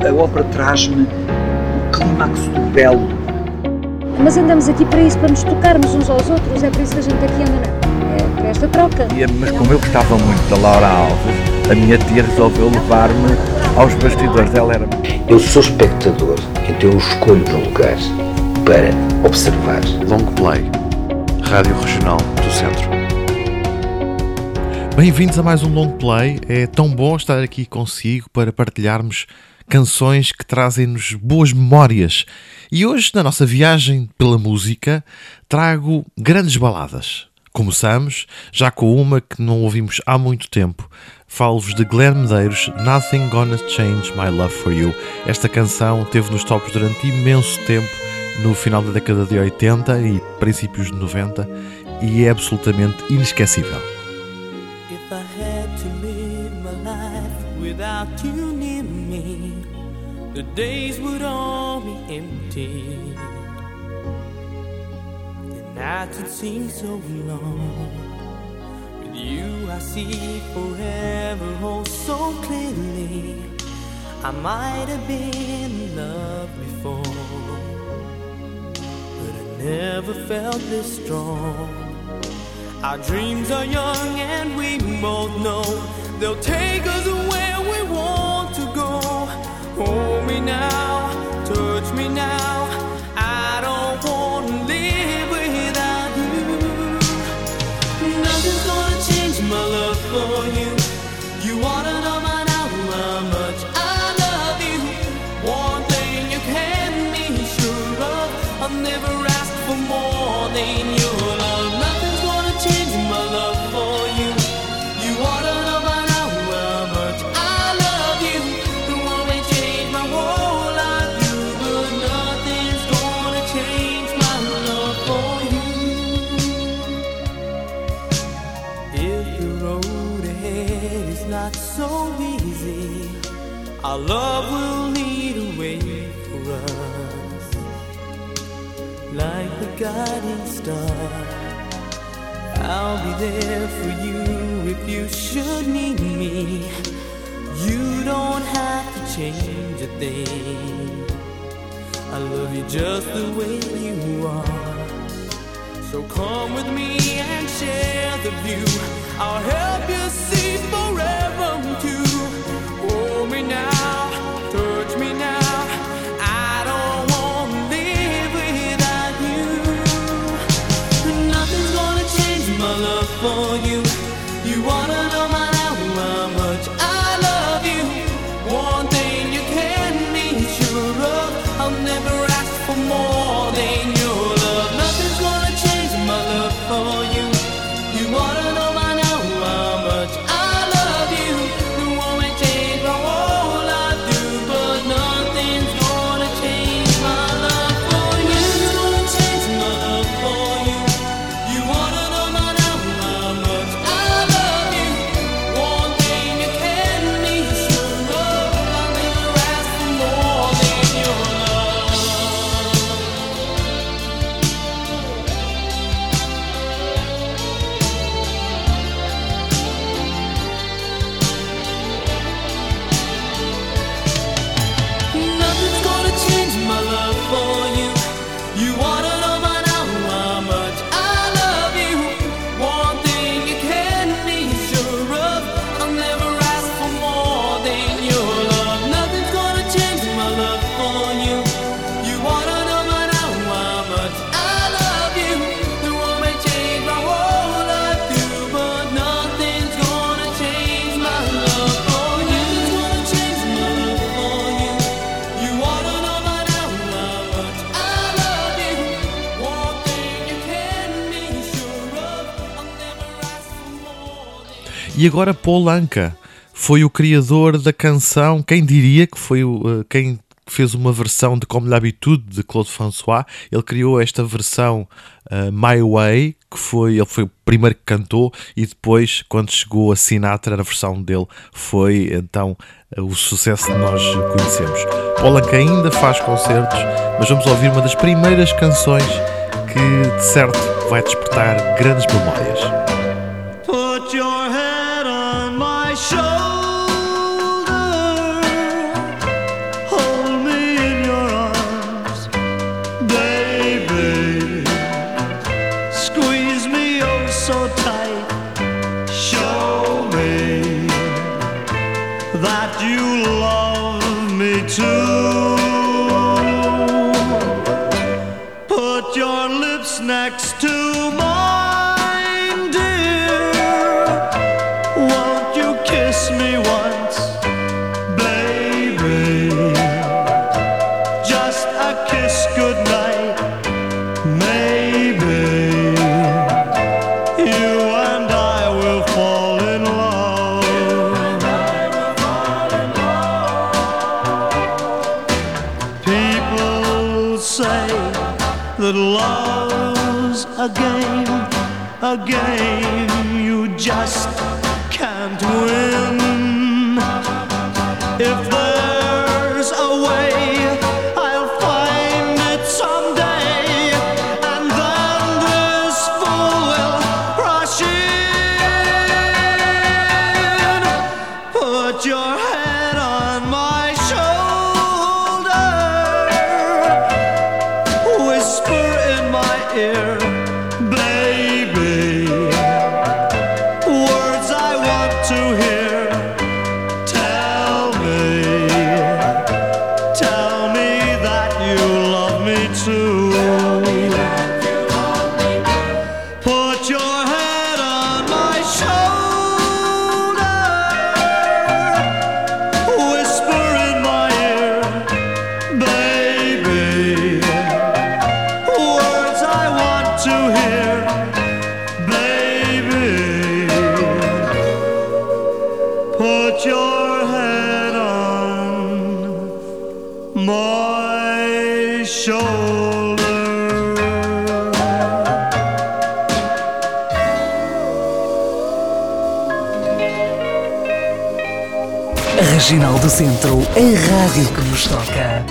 A ópera traz-me o clímax do belo. Mas andamos aqui para isso, para nos tocarmos uns aos outros, é por isso que a gente aqui anda, é para esta troca. Mas como eu gostava muito da Laura Alves, a minha tia resolveu levar-me aos bastidores. Ela era... Eu sou espectador, então eu escolho um lugar para observar. Long Play, Rádio Regional do Centro. Bem-vindos a mais um Long Play. É tão bom estar aqui consigo para partilharmos canções que trazem-nos boas memórias. E hoje, na nossa viagem pela música, trago grandes baladas. Começamos já com uma que não ouvimos há muito tempo. Falo-vos de Glenn Medeiros, Nothing Gonna Change My Love For You. Esta canção esteve nos tops durante imenso tempo, no final da década de 80 e princípios de 90, e é absolutamente inesquecível. If I had to live my life without you near me, the days would all be empty. The nights would seem so long. With you I see forever oh so clearly. I might have been in love before, but I never felt this strong. Our dreams are young and we both know they'll take us where we want to go. Hold me now, touch me now, I don't want to live without you. Nothing's gonna change my love for you. You ought to know by now how much I love you. One thing you can be sure of, I'll never ask for more than your love. Nothing's gonna change my love for you. You ought to know by now how much I love you. The one may change my whole life, but nothing's gonna change my love for you. If the road ahead is not so easy, our love will lead a way for us, like the guiding star. I'll be there for you if you should need me. You don't have to change a thing. I love you just the way you are. So come with me and share the view. I'll help you see forever too. Hold me now, touch me now. I don't want to live without you. Nothing's gonna change my love for you. You wanna know by now how much I love you. One thing you can be sure of, I'll never ask for more than your love. Nothing's gonna change my love for you. You wanna know by now how much I love you. The one may change my whole life too, but nothing's gonna change my love for you. Nothing's gonna change my love for you. You wanna know by now how much I love you. One thing you can be sure of, I'll never ask for more than your love. Nothing's gonna change my love for you. You wanna know by now how much I love you. One thing you can be sure of, I'll never ask for more than your love. Nothing's gonna change my love for you. You wanna know by now how much I love you. The one may change my whole life too, but nothing's gonna change my love for you. Nothing's gonna change my love for you. You wanna know by now how much I love you. One thing you can be sure of, I'll never ask for more than. E agora Paul Anka foi o criador da canção, quem diria que foi quem fez uma versão de Comme l'habitude de Claude François. Ele criou esta versão My Way, ele foi o primeiro que cantou, e depois, quando chegou a Sinatra, na versão dele, foi então o sucesso que nós conhecemos. Paul Anka ainda faz concertos, mas vamos ouvir uma das primeiras canções que de certo vai despertar grandes memórias. Put your head on my shoulder. you love me too. Put your lips next to mine, dear. Won't you kiss me once, baby? Just a kiss goodnight, maybe. You and I will fall in love. People say that love's a game you just can't win. If there's a way, I'll find it someday, and then this fool will rush in. Put your head on my shoulder, whisper in my ear, baby, words I want to hear. Tell me that you love me too. Put your head on my shoulder, whisper in my ear, baby, words I want to hear, baby. Put your head on my shoulder. Regional do Centro, a rádio que nos toca.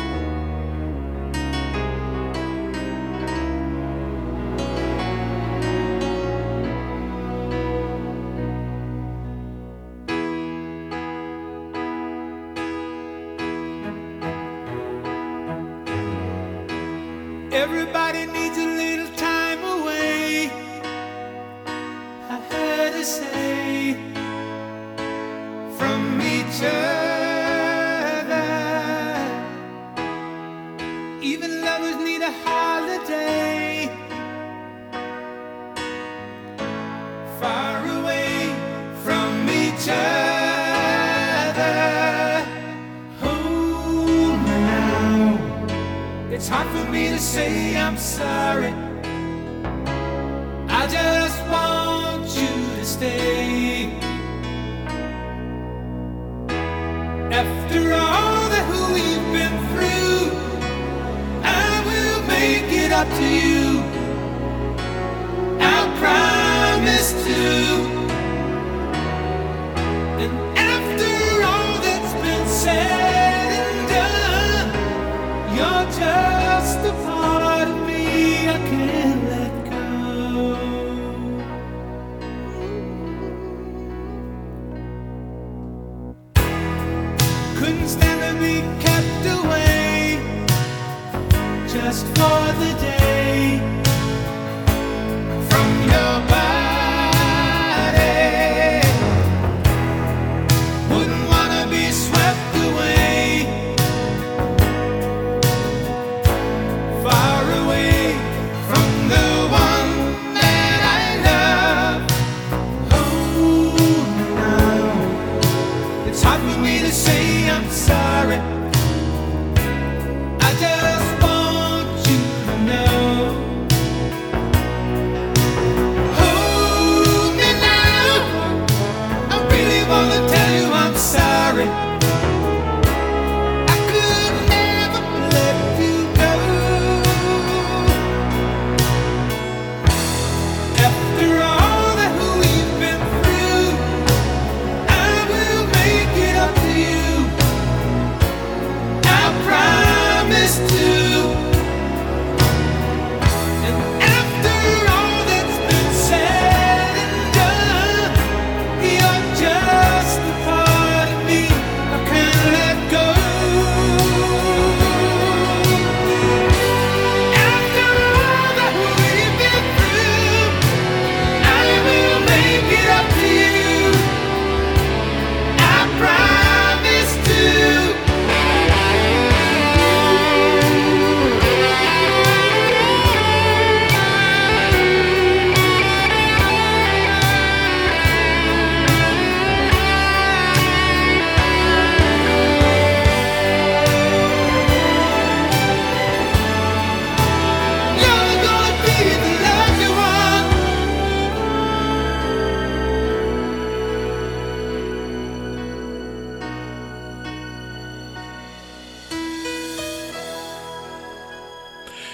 Everybody needs a little time away, I heard her say, from each other. Even lovers need a holiday, far away from each other. Hold me now, it's hard for me to say I'm sorry. I just want you to stay. After all that we've been through, I will make it up to you. I'll promise to. And after all that's been said and done, you're just a part of me I can't let go. Couldn't stand to be kept away just for the day from your body. Wouldn't wanna be swept away, far away from the one that I love. Oh, now it's hard for me to say I'm sorry. I just want you to know. Hold me now, I really wanna tell you I'm sorry. I could never let you go. After all that we've been through, I will make it up to you.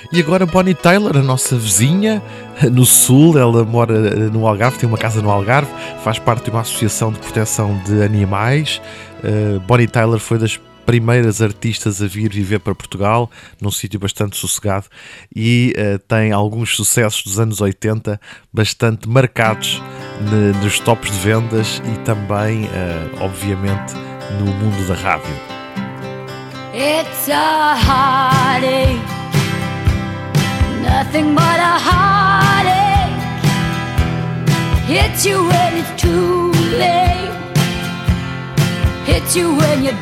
E agora Bonnie Tyler, a nossa vizinha, no sul, ela mora no Algarve, tem uma casa no Algarve, faz parte de uma associação de proteção de animais. Bonnie Tyler foi das primeiras artistas a vir viver para Portugal, num sítio bastante sossegado, e tem alguns sucessos dos anos 80 bastante marcados nos tops de vendas e também, obviamente, no mundo da rádio. It's a heartache, nothing but a heartache. Hits you when it's too late, hits you when you're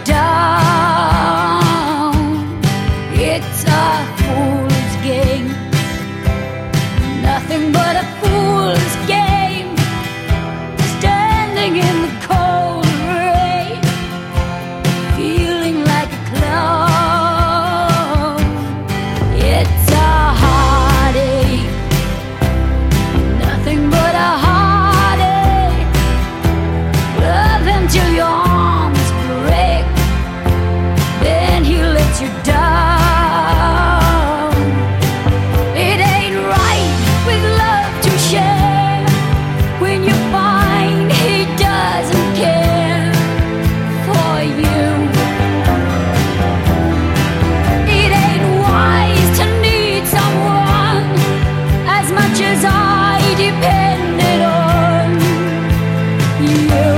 down. It's a fool's game, nothing but a fool's game. Standing in the cold rain, feeling like a clown. It's a heartache, nothing but a heartache. Love until your arms break, then he lets you down. It ain't right with love to share when you find he doesn't care for you. It ain't wise to need someone as much as I depended on you.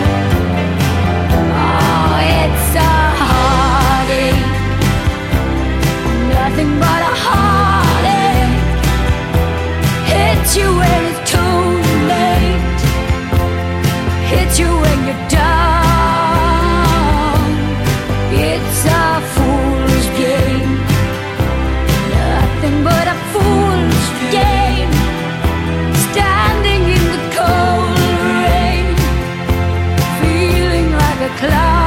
Oh, it's a heartache, nothing but a heartache. Hits you when it's too late, hits you when you're down. It's a fool's game, nothing but a fool's game. Standing in the cold rain, feeling like a clown.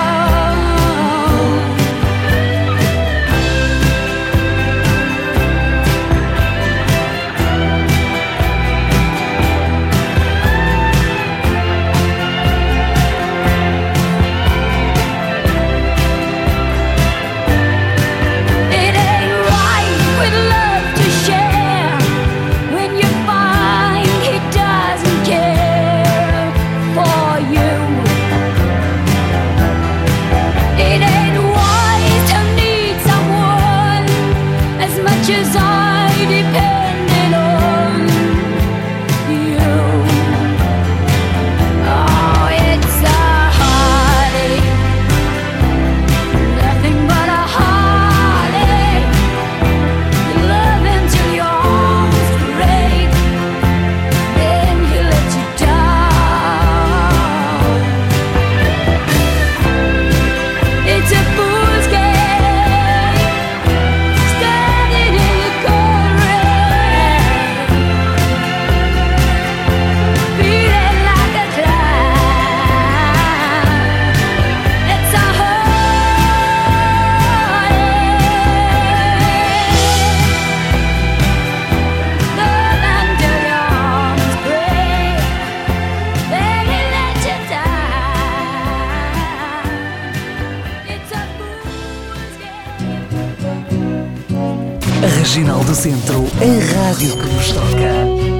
It ain't right with love to share when you find he doesn't care for you. It ain't wise to need someone as much as I depended on you. Oh, it's a heartache, nothing but a heartache. You love until your arms break, then he lets you down. It's a fool's game, standing in the cold rain, feeling like a clown. It's a heartache, love until your arms break, then he lets you down. It's a fool's game. Regional do Centro, a rádio que nos toca.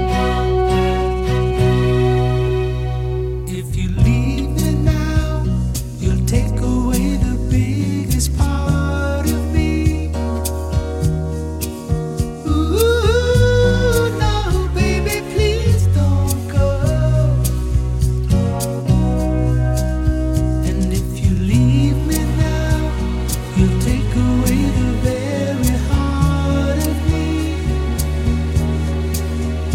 If you leave me now, you'll take away the biggest part of me. Ooh, no, baby, please don't go. And if you leave me now, you'll take away the very heart of me.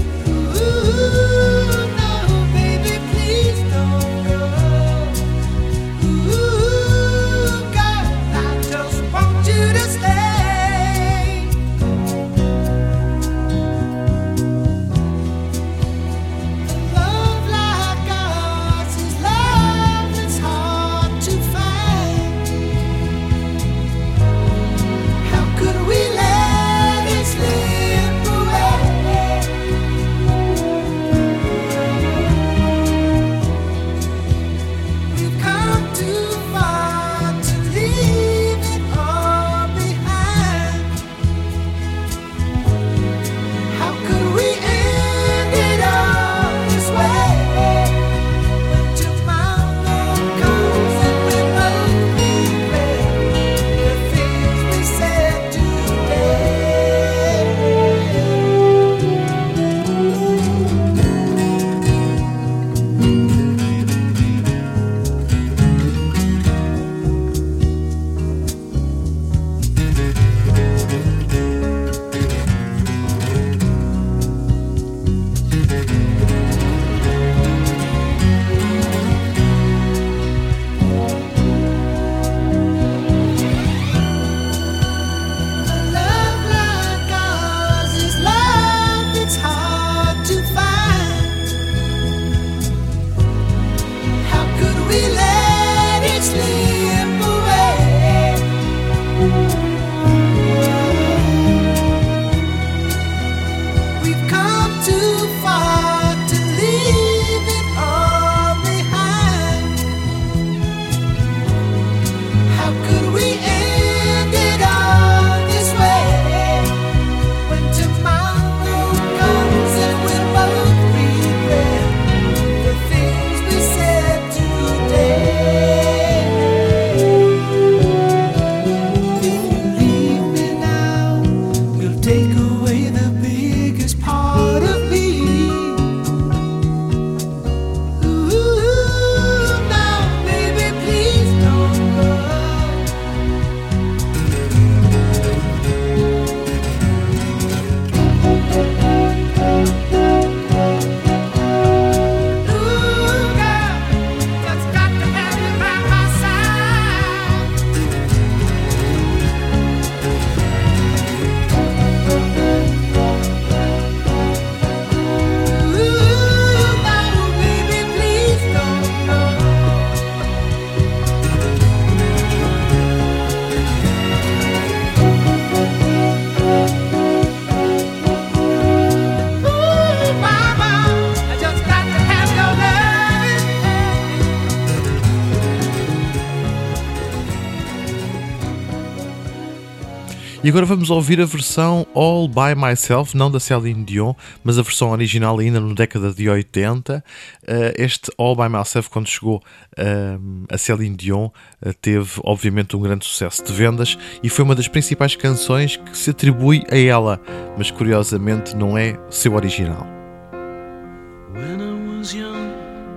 E agora vamos ouvir a versão All By Myself, não da Celine Dion, mas a versão original ainda na década de 80. Este All By Myself, quando chegou a Celine Dion, teve obviamente um grande sucesso de vendas e foi uma das principais canções que se atribui a ela, mas curiosamente não é seu original. When I was young,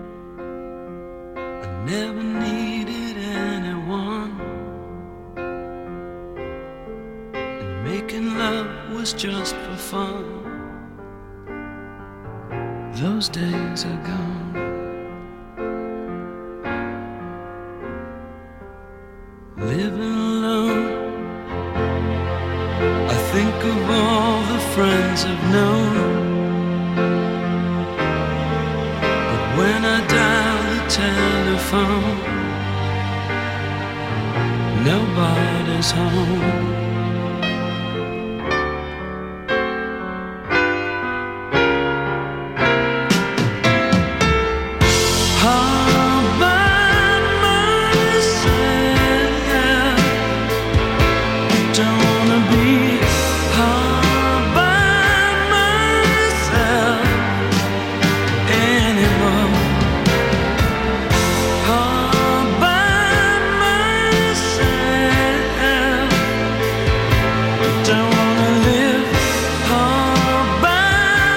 I never needed anyone, and making love was just for fun. Those days are gone. Living alone, I think of all the friends I've known. When I dial the telephone, nobody's home. All by myself, don't wanna be all by myself anymore. All by myself, don't wanna live all by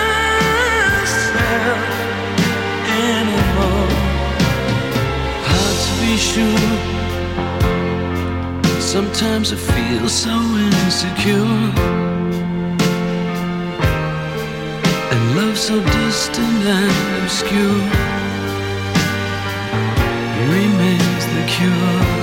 myself anymore. Hard to be sure, sometimes I feel so insecure, and love so distant and obscure remains the cure.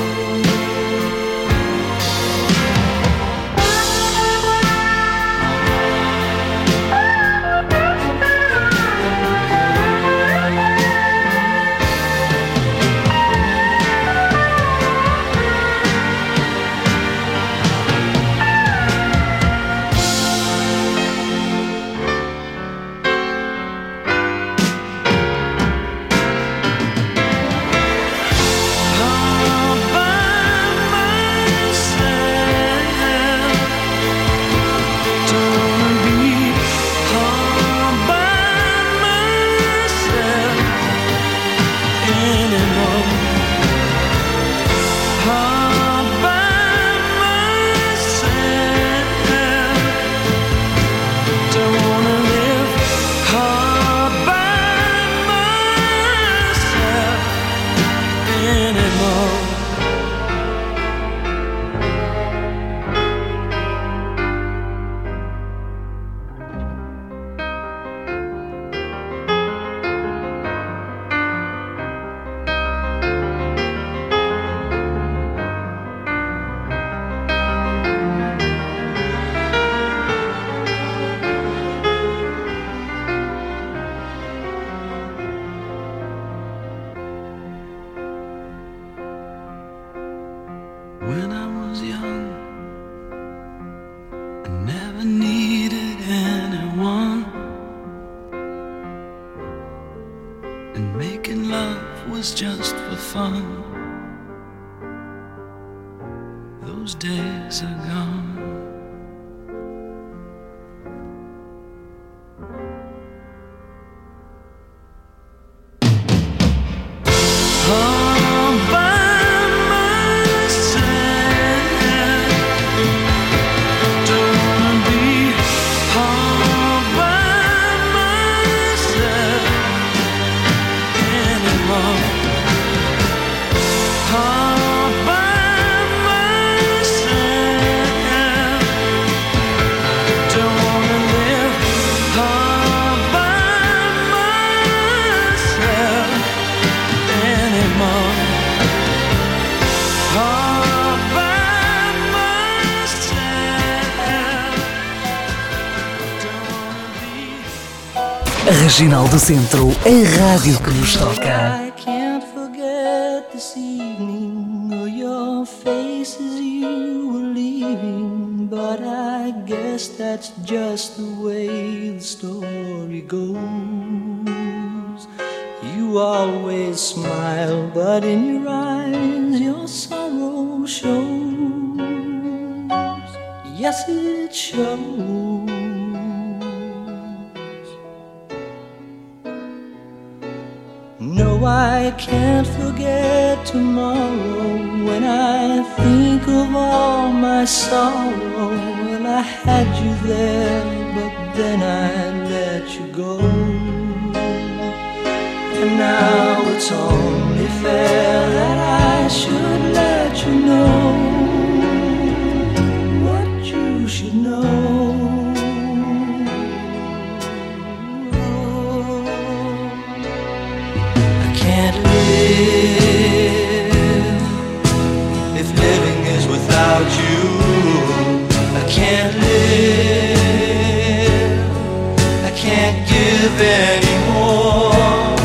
All by myself, don't wanna be all by myself anymore. All by myself, don't wanna live all by myself anymore. When I was young, I never needed anyone, and making love was just for fun. Those days are gone. All by myself, don't wanna be all by myself anymore. All by myself, don't wanna live all by myself anymore. All by myself, don't wanna be. Regional do Centro, a rádio que nos toca. I can't forget this evening or your face as you were leaving, but I guess that's just the way the story goes. You always smile, but in your eyes your sorrow shows. Yes, it shows. No, I can't forget tomorrow. When I think of all my sorrow, well, I had you there, but then I let you go. And now it's only fair that I should let you know what you should know. I can't live if living is without you. I can't live, I can't give anymore.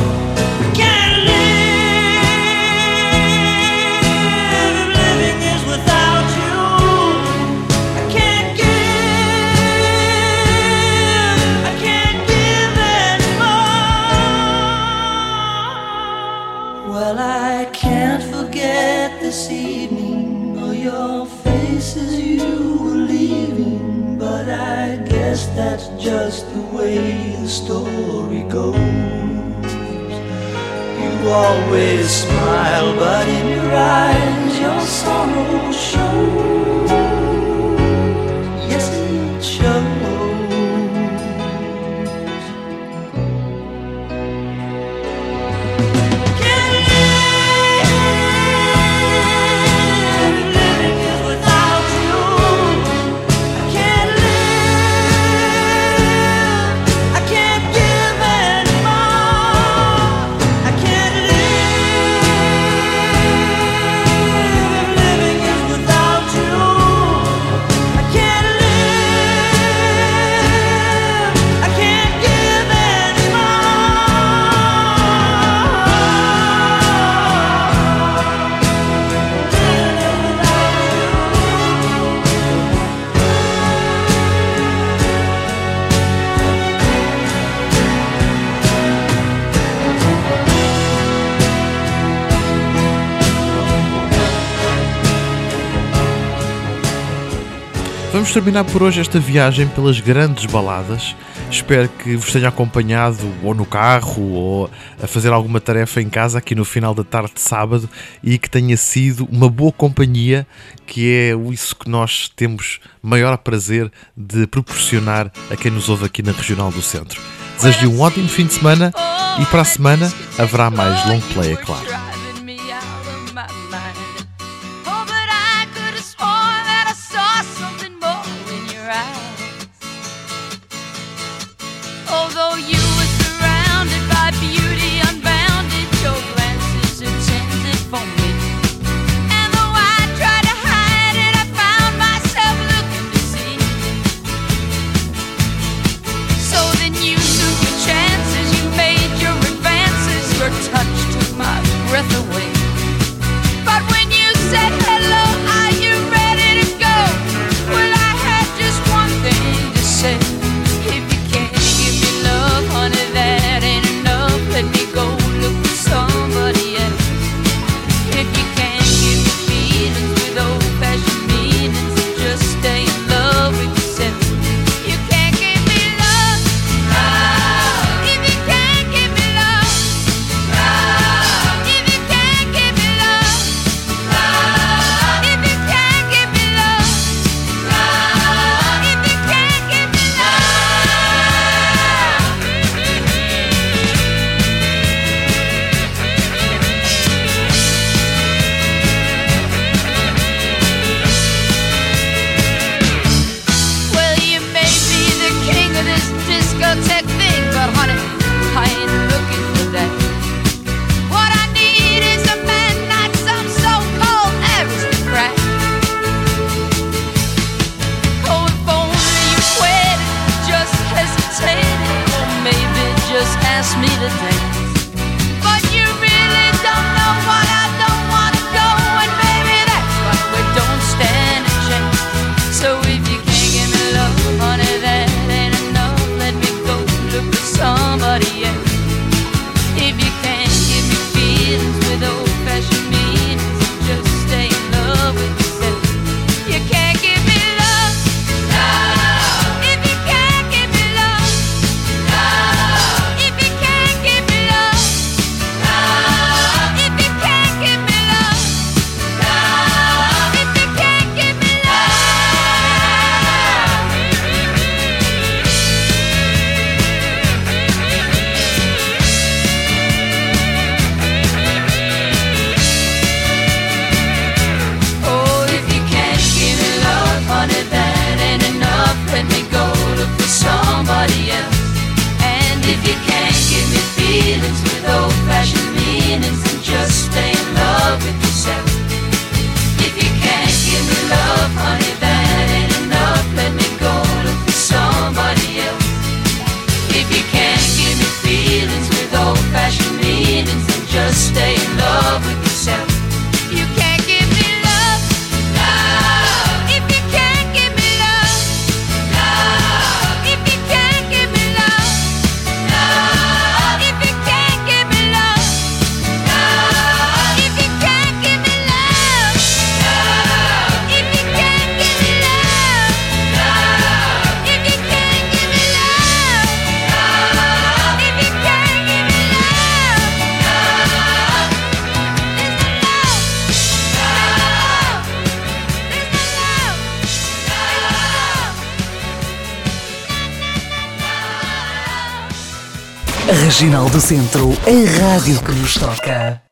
This evening, or your face as you were leaving, but I guess that's just the way the story goes. You always smile, but in your eyes your sorrow shows. Yes, it shows. Vamos terminar por hoje esta viagem pelas grandes baladas. Espero que vos tenha acompanhado ou no carro ou a fazer alguma tarefa em casa aqui no final da tarde de sábado e que tenha sido uma boa companhia, que é isso que nós temos maior prazer de proporcionar a quem nos ouve aqui na Regional do Centro. Desejo-lhe um ótimo fim de semana e para a semana haverá mais long play, é claro. Although you were surrounded by beauty unbounded, your glances intended for me. And though I tried to hide it, I found myself looking to see. So then you took your chances, you made your advances, your touch took my breath Regional do Centro, a rádio que nos toca.